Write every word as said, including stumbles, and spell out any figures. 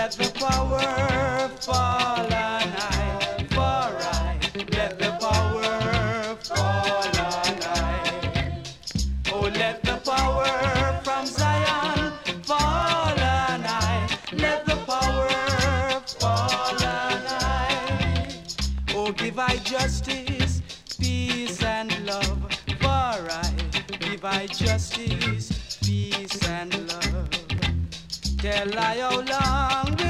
let the power fall on high. For I, let the power fall on high. Oh, let the power from Zion fall on high. Let the power fall on high. Oh, give I justice, peace and love. For I, give I justice, peace and love. Tell I how long